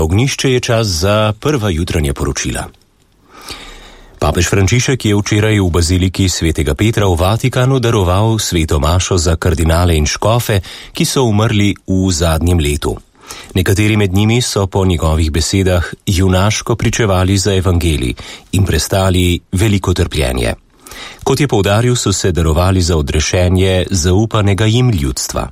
Ognjišče je čas za prva jutranja poročila. Papež Frančišek je včeraj v baziliki svetega Petra v Vatikanu daroval sveto mašo za kardinale in škofe, ki so umrli v zadnjem letu. Nekateri med njimi so po njegovih besedah junaško pričevali za evangelij in prestali veliko trpljenje. Kot je poudaril, so se darovali za odrešenje zaupanega jim ljudstva.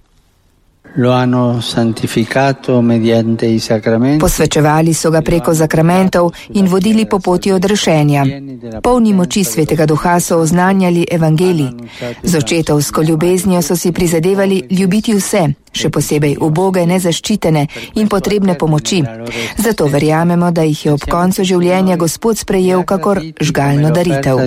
Posvečevali so ga preko zakramentov in vodili po poti odrešenja. Polni moči svetega duha so oznanjali evangelij. Z očetovsko ljubeznijo so si prizadevali ljubiti vse, še posebej uboge, nezaščitene in potrebne pomoči. Zato verjamemo, da jih je ob koncu življenja Gospod sprejel kakor žgalno daritev.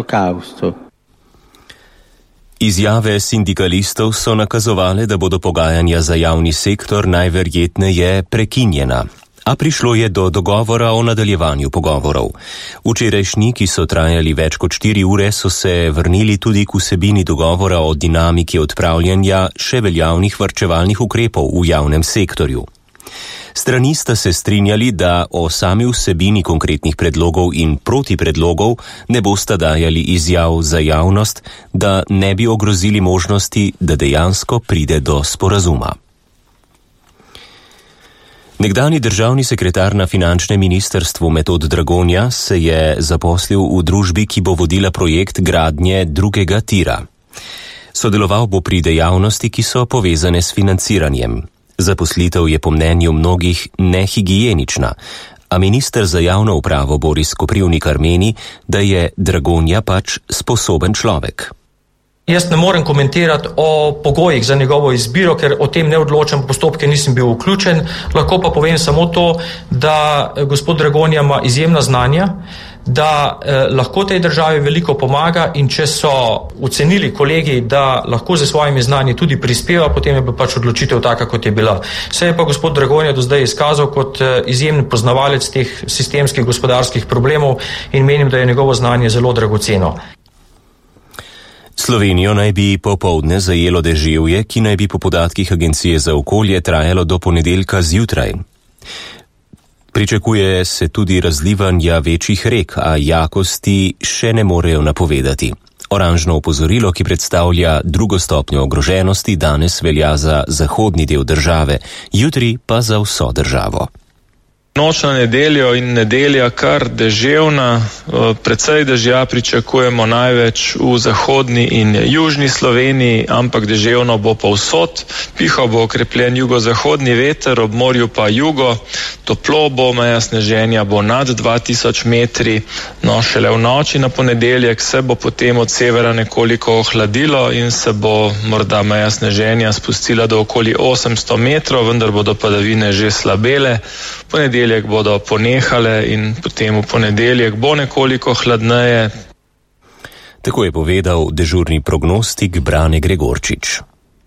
Izjave sindikalistov so nakazovale, da bodo pogajanja za javni sektor najverjetneje prekinjena, a prišlo je do dogovora o nadaljevanju pogovorov. Včerajšnji, ki so trajali več kot 4 ure, so se vrnili tudi k vsebini dogovora o dinamiki odpravljanja še veljavnih varčevalnih ukrepov v javnem sektorju. Strani sta se strinjali, da o sami vsebini konkretnih predlogov in protipredlogov ne bosta dajali izjav za javnost, da ne bi ogrozili možnosti, da dejansko pride do sporazuma. Nekdanji državni sekretar na finančnem ministrstvu Metod Dragonja se je zaposlil v družbi, ki bo vodila projekt gradnje drugega tira. Sodeloval bo pri dejavnosti, ki so povezane s financiranjem. Zaposlitev je po mnenju mnogih nehigienična, a minister za javno upravo Boris Koprivnikar meni, da je Dragonja pač sposoben človek. Jaz ne morem komentirati o pogojih za njegovo izbiro, ker o tem ne odločam, postopke nisem bil vključen. Lahko pa povem samo to, da gospod Dragonja ima izjemna znanja, da lahko tej državi veliko pomaga in če so ocenili kolegi, da lahko ze svojimi znanji tudi prispeva, potem je bila pač odločitev taka, kot je bila. Se je pa gospod Dragonja do zdaj izkazal kot izjemen poznavalec teh sistemskih gospodarskih problemov in menim, da je njegovo znanje zelo dragoceno. Slovenijo naj bi popoldne zajelo deževje, ki naj bi po podatkih Agencije za okolje trajalo do ponedeljka zjutraj. Pričakuje se tudi razlivanja večjih rek, a jakosti še ne morejo napovedati. Oranžno opozorilo, ki predstavlja 2. stopnjo ogroženosti, danes velja za zahodni del države, jutri pa za vso državo. Noč na nedeljo in nedelja kar deževna, precej dežja pričakujemo največ v zahodni in južni Sloveniji, ampak deževno bo povsod. Pihal bo okrepljen jugozahodni veter, ob morju pa jugo, toplo bo, meja sneženja bo nad 2000 metri, no šele v noči na ponedeljek se bo potem od severa nekoliko ohladilo in se bo morda meja sneženja spustila do okoli 800 metrov, vendar bodo padavine že slabele. Ponedeljek bodo ponehale in potem v ponedeljek bo nekoliko hladneje. Tako je povedal dežurni prognostik Brane Gregorčič.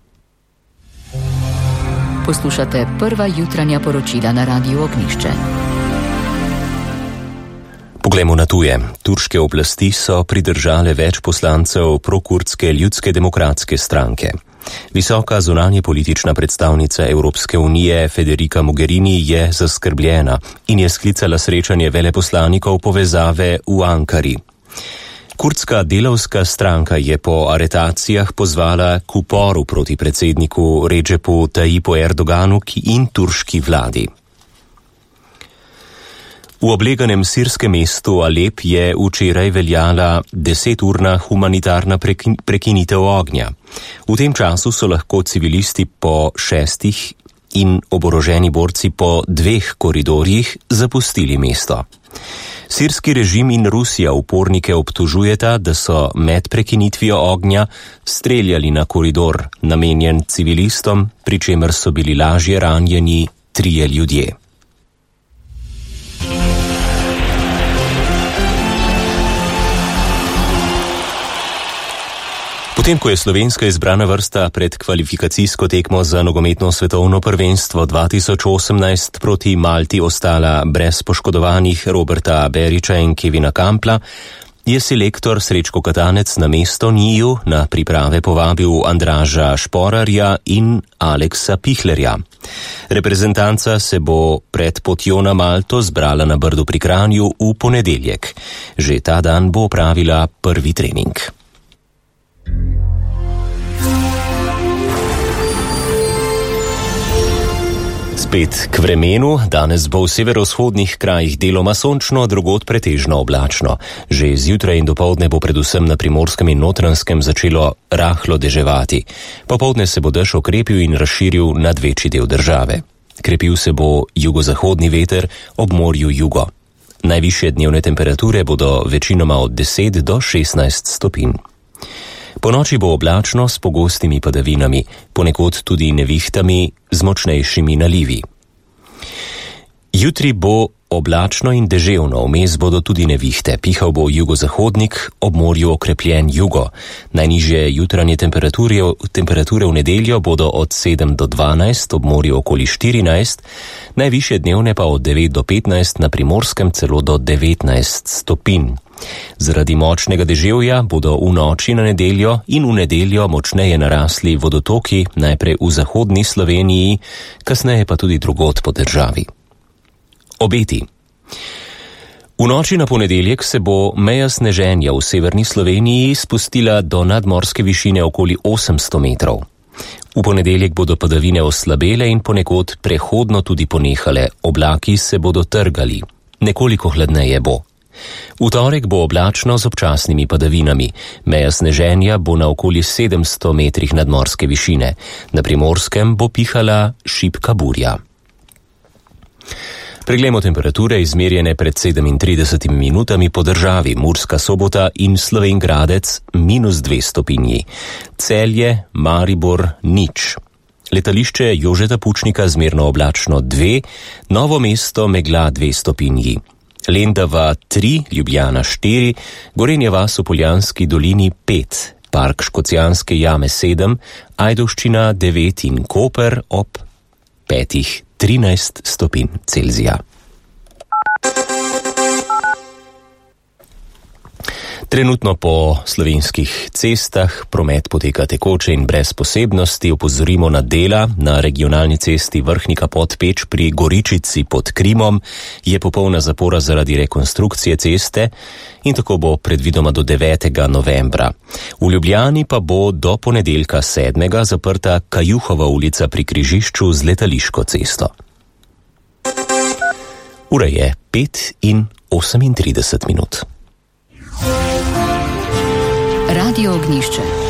Poslušate prva jutranja poročila na Radiu Ognjišče. Poglejmo na tuje. Turške oblasti so pridržale več poslancev prokurdske ljudske demokratske stranke. Visoka zunanje politična predstavnica Evropske unije Federica Mogherini je zaskrbljena in je sklicala srečanje veleposlanikov povezave v Ankari. Kurdska delavska stranka je po aretacijah pozvala k uporu proti predsedniku Redžepu Tayyipu Erdoganu in turški vladi. V obleganem sirskem mestu Alep je včeraj veljala 10-urna humanitarna prekinitev ognja. V tem času so lahko civilisti po 6 in oboroženi borci po 2 koridorjih zapustili mesto. Sirski režim in Rusija upornike obtožujeta, da so med prekinitvijo ognja streljali na koridor, namenjen civilistom, pri čemer so bili lažje ranjeni 3 ljudje. Potem, ko je slovenska izbrana vrsta pred kvalifikacijsko tekmo za nogometno svetovno prvenstvo 2018 proti Malti ostala brez poškodovanih Roberta Berića in Kevina Kampla, je selektor Srečko Katanec na mesto njiju na priprave povabil Andraža Šporarja in Aleksa Pihlerja. Reprezentanca se bo pred potjo na Malto zbrala na Brdu pri Kranju v ponedeljek. Že ta dan bo opravila prvi trening. Spet k vremenu, danes bo v severovzhodnih krajih deloma sončno, drugod pretežno oblačno. Že zjutraj in dopoldne bo predvsem na Primorskem in Notranjskem začelo rahlo deževati. Popoldne se bo dež okrepil in razširil nad večji del države. Krepil se bo jugozahodni veter, ob morju jugo. Najvišje dnevne temperature bodo večinoma od 10 do 16 stopinj. Ponoči bo oblačno s pogostimi padavinami, ponekod tudi nevihtami z močnejšimi nalivi. Jutri bo oblačno in deževno, vmes bodo tudi nevihte. Pihal bo jugozahodnik, ob morju okrepljen jugo. Najnižje jutranje temperature v nedeljo bodo od 7 do 12, ob morju okoli 14, najvišje dnevne pa od 9 do 15, na Primorskem celo do 19 stopinj. Zaradi močnega deževja bodo v noči na nedeljo in v nedeljo močneje narasli vodotoki, najprej v zahodni Sloveniji, kasneje pa tudi drugod po državi. Obeti. V noči na ponedeljek se bo meja sneženja v severni Sloveniji spustila do nadmorske višine okoli 800 metrov. V ponedeljek bodo padavine oslabele in ponekod prehodno tudi ponehale, oblaki se bodo trgali, nekoliko hladneje bo. V torek bo oblačno z občasnimi padavinami. Meja sneženja bo na okoli 700 metrih nadmorske višine. Na Primorskem bo pihala šibka burja. Preglejmo temperature izmerjene pred 37 minutami po državi. Murska Sobota in Slovenj Gradec -2 stopinji. Celje, Maribor 0. Letališče Jožeta Pučnika zmerno oblačno 2, Novo mesto megla 2 stopinji. Lendava 3, Ljubljana 4, Gorenja vas v Poljanski dolini 5, Park Škocjanske jame 7, Ajdovščina 9 in Koper ob 5, 13 stopinj Celzija. Trenutno po slovenskih cestah promet poteka tekoče in brez posebnosti. Opozorimo na dela na regionalni cesti Vrhnika-Podpeč pri Goričici pod Krimom. Je popolna zapora zaradi rekonstrukcije ceste in tako bo predvidoma do 9. novembra. V Ljubljani pa bo do ponedeljka 7. zaprta Kajuhova ulica pri križišču z Letališko cesto. Ura je 5:38 minut. Radio Ognjišče.